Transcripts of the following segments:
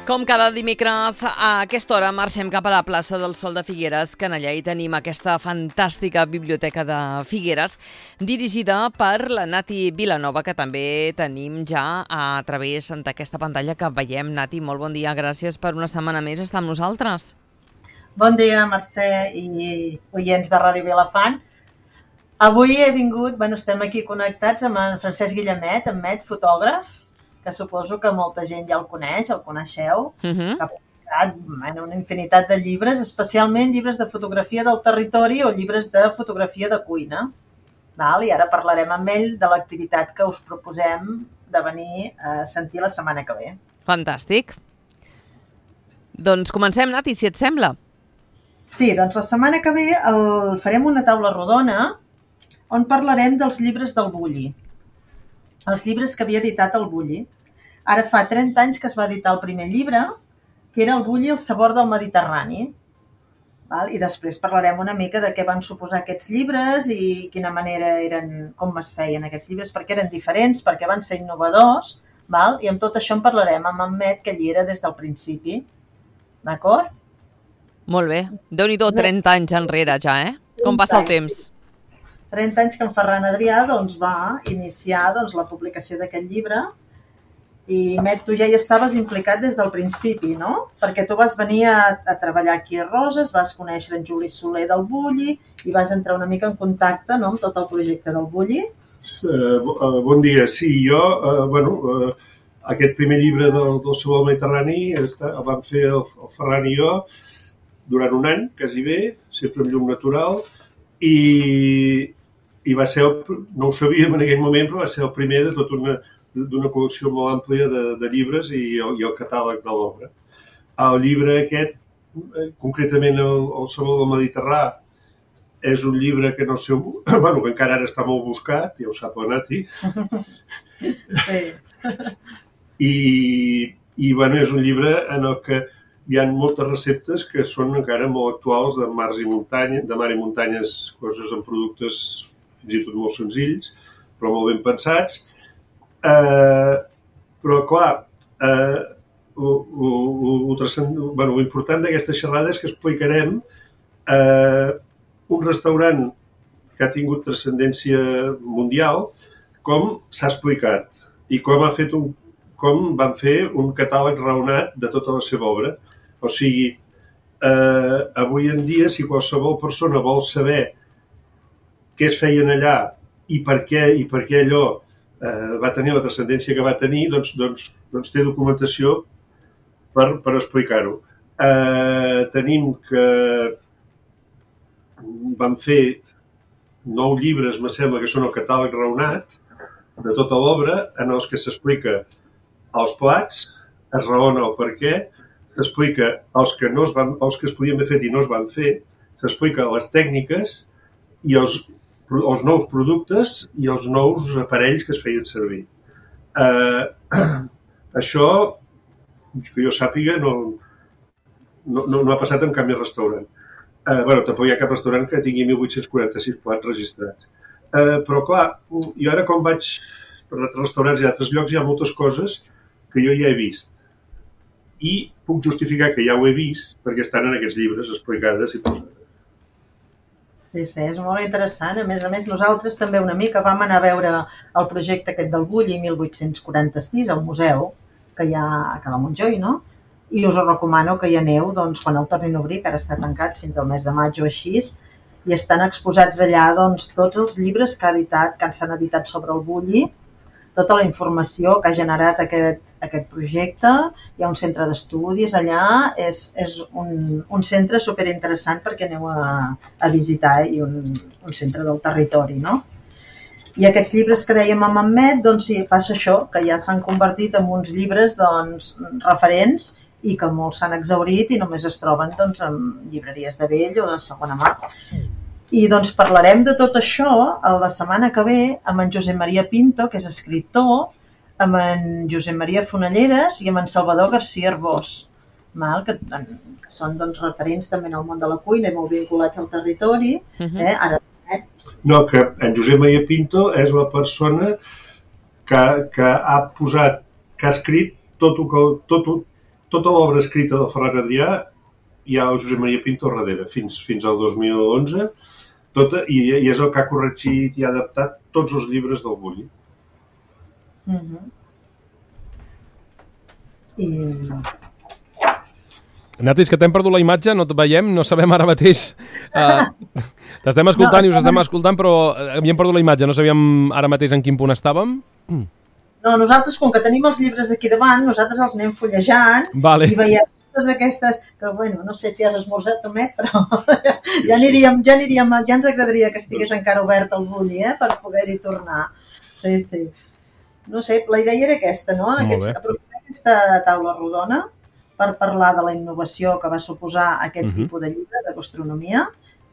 Com cada dimecres, a aquesta hora marxem cap a la plaça del Sol de Figueres, que allà hi tenim aquesta fantàstica biblioteca de Figueres, dirigida per la Nati Vilanova, que també tenim ja a través d'aquesta pantalla que veiem. Nati, molt bon dia, gràcies per una setmana més estar amb nosaltres. Bon dia, Mercè i oients de Ràdio Vilafant. Avui he vingut, estem aquí connectats amb en Francesc Guillemet, fotògraf, que suposo que molta gent ja el coneixeu, que ha publicat una infinitat de llibres, especialment llibres de fotografia del territori o llibres de fotografia de cuina. I ara parlarem amb ell de l'activitat que us proposem de venir a sentir la setmana que ve. Fantàstic. Doncs comencem, Nati, si et sembla. Sí, doncs la setmana que ve farem una taula rodona on parlarem dels llibres del Bulli. Els llibres que havia editat el Bulli. Ara fa 30 anys que es va editar el primer llibre, que era el Bulli, el sabor del Mediterrani. I després parlarem una mica de què van suposar aquests llibres i quina manera eren, com es feien aquests llibres, perquè eren diferents, perquè van ser innovadors, i amb tot això en parlarem amb en Met, que hi era des del principi. D'acord? Molt bé. Déu-n'hi-do, 30 anys enrere ja, Com passa el temps? 30 anys que en Ferran Adrià va iniciar la publicació d'aquest llibre i, Met, tu ja hi estaves implicat des del principi, no? Perquè tu vas venir a treballar aquí a Roses, vas conèixer en Juli Soler del Bulli i vas entrar una mica en contacte amb tot el projecte del Bulli. Bon dia. Sí, jo, aquest primer llibre del sabor del Mediterrani el vam fer el Ferran i jo durant un any, quasi bé, sempre amb llum natural, i va ser, no ho sabíem en aquell moment, però va ser el primer de tota d'una col·lecció molt àmplia de llibres i el catàleg de l'obra. El llibre aquest, concretament el sabor del Mediterrani, és un llibre que no sé, que encara ara està molt buscat, ja ho sap la Nati. Sí. I és un llibre en el que hi ha moltes receptes que són encara molt actuals de mar i muntanyes, coses amb productes fins i tot molt senzills, però molt ben pensats. Però, clar, l'important d'aquesta xerrada és que explicarem un restaurant que ha tingut transcendència mundial, com s'ha explicat i com van fer un catàleg raonat de tota la seva obra. O sigui, avui en dia, si qualsevol persona vol saber què es feien allà i per què allò va tenir la transcendència que va tenir, doncs té documentació per explicar-ho. Tenim que van fer 9 llibres, me sembla que són el catàleg raonat de tota l'obra, en els que s'explica els plats, es raona el per què, s'explica els que es podien haver fet i no es van fer, s'explica les tècniques i els nous productes i els nous aparells que es feien servir. Això, que jo sàpiga, no ha passat en cap més restaurant. Tampoc hi ha cap restaurant que tingui 1.846 plats registrats. Però, clar, jo ara quan vaig per altres restaurants i altres llocs hi ha moltes coses que jo ja he vist. I puc justificar que ja ho he vist perquè estan en aquests llibres explicades i posades. Sí, és molt interessant. A més, nosaltres també una mica vam anar a veure el projecte aquest del Bulli 1846 al museu, que hi ha a Cala Montjuïc, no? I us ho recomano que hi aneu quan el tornin a obrir, que ara està tancat fins al mes de maig o així, i estan exposats allà tots els llibres que s'han editat sobre el Bulli, tota la informació que ha generat aquest projecte. Hi ha un centre d'estudis allà, és un centre superinteressant perquè aneu a visitar i un centre del territori, no? I aquests llibres que dèiem amb en Met, sí, passa això, que ja s'han convertit en uns llibres referents i que molts s'han exhaurit i només es troben en llibreries de vell o de segona mà. I parlarem de tot això la setmana que ve amb en Josep Maria Pinto, que és escriptor, amb en Josep Maria Fonalleres i amb en Salvador García Arbós, que són referents també en el món de la cuina i molt vinculats al territori. No, que en Josep Maria Pinto és la persona que ha escrit tot tota l'obra escrita del Ferran Adrià hi ha el Josep Maria Pinto al darrere, fins al 2011, tota, i és el que ha corregit i ha adaptat tots els llibres del Bulli. I... Nati, és que t'hem perdut la imatge, no et veiem, no sabem ara mateix. T'estem escoltant i us estem escoltant, però havíem perdut la imatge, no sabíem ara mateix en quin punt estàvem. No, nosaltres, com que tenim els llibres aquí davant, nosaltres els anem fullejant i veiem totes aquestes, que bueno, no sé si has esmorzat, Tomet, però ja ens agradaria que estigués encara obert el Bulli, per poder-hi tornar. Sí. No sé, la idea era aquesta, no? Aprofitar aquesta taula rodona per parlar de la innovació que va suposar aquest tipus de llibre de gastronomia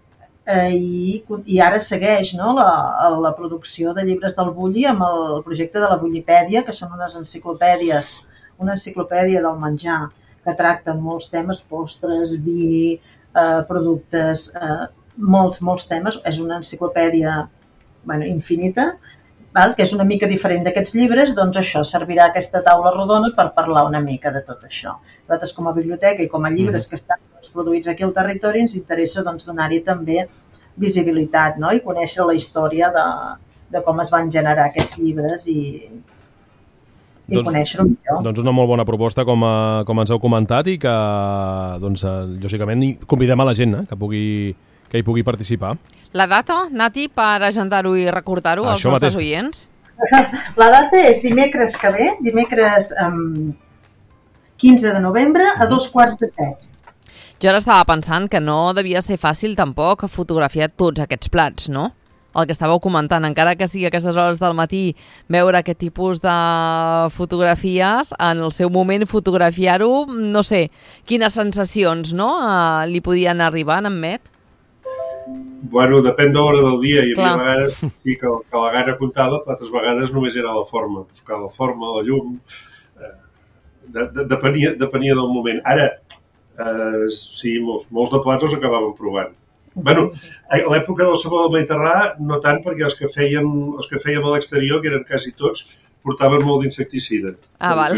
i ara segueix, no, la producció de llibres del Bulli amb el projecte de la Bullipèdia, que són unes enciclopèdies, una enciclopèdia del menjar que tracta molts temes, postres, vi, productes, molts temes. És una enciclopèdia infinita, que és una mica diferent d'aquests llibres, doncs això servirà aquesta taula rodona per parlar una mica de tot això. Nosaltres, com a biblioteca i com a llibres que estan produïts aquí al territori, ens interessa donar-hi també visibilitat, no? I conèixer la història de com es van generar aquests llibres i conèixer-ho millor. Doncs una molt bona proposta, com ens heu comentat, i que, doncs, lògicament, convidem a la gent que hi pugui participar. La data, Nati, per agendar-ho i recordar-ho als nostres oients? La data és dimecres que ve, dimecres 15 de novembre a 6:45. Jo ara estava pensant que no devia ser fàcil tampoc fotografiar tots aquests plats, no? El que estàveu comentant, encara que sigui a aquestes hores del matí, veure aquest tipus de fotografies, en el seu moment fotografiar-ho, no sé, quines sensacions, no? Li podien arribar, en Met? Bueno, depèn de l'hora del dia. Hi havia vegades sí, que la gana comptava, altres vegades només era la forma, buscar la forma, la llum. Depenia del moment. Ara, sí, molts de plats els acabàvem provant. Bueno, a l'època del sabor del Mediterrani, no tant, perquè els que fèiem a l'exterior, que eren quasi tots, portaven molt d'insecticida. Ah, val.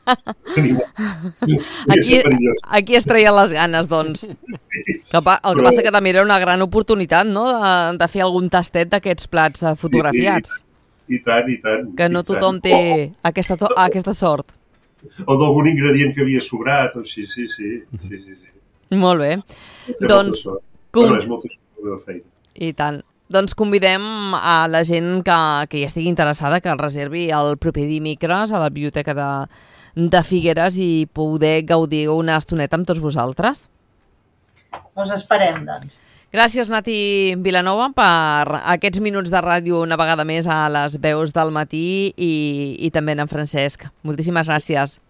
Aquí es treien les ganes, doncs. Sí. El que passa que també era una gran oportunitat, no?, de fer algun tastet d'aquests plats fotografiats. Sí. I tant. Que no tothom té aquesta sort. O d'algun ingredient que havia sobrat, o sí. Molt bé. Doncs... és molta sort de feina. I tant. Doncs convidem a la gent que hi estigui interessada que el reservi el proper dimecres a la Biblioteca de Figueres i poder gaudir una estoneta amb tots vosaltres. Us esperem, doncs. Gràcies, Nati Vilanova, per aquests minuts de ràdio una vegada més a les veus del matí i també en Francesc. Moltíssimes gràcies.